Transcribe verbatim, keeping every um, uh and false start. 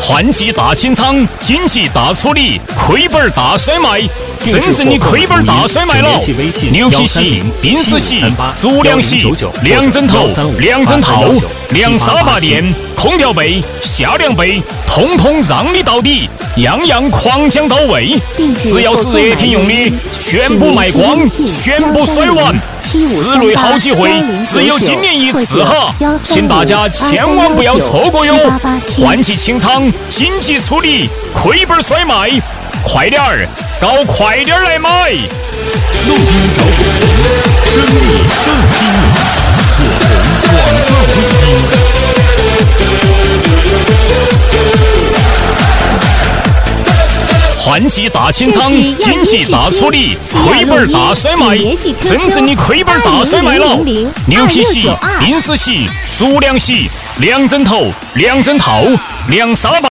换季大清仓，经济大处理，亏本大甩卖，真正的亏本大甩卖了！牛皮席、冰丝席、足凉席、凉枕头、凉枕套、凉沙发垫、空调被、夏凉被，通通让你到底，样样狂讲到位。只要是热品用的，全部卖光，全部甩完。此类好机会，只有今年一次哈，请大家千万不要错过哟！换季清仓，经济处理，亏本甩卖，快点儿，搞快点儿来买！ 路边找火红，生意更吸引。火红广告路径。 换季大清仓，经济大处理，亏本大甩卖，真正的亏本大甩卖了！牛皮席、冰丝席、足凉席、凉枕头、凉枕套、凉沙发。